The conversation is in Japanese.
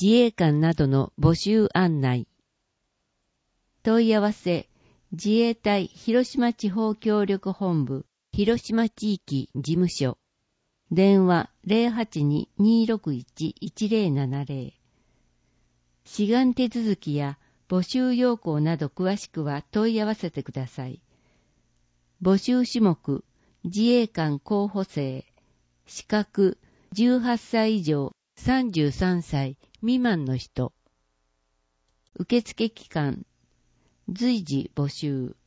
自衛官などの募集案内。問い合わせ、自衛隊広島地方協力本部広島地域事務所。電話 082-261-1070。志願手続きや募集要項など詳しくは問い合わせてください。募集種目、自衛官候補生、資格18歳以上33歳未満の人。受付期間、随時募集。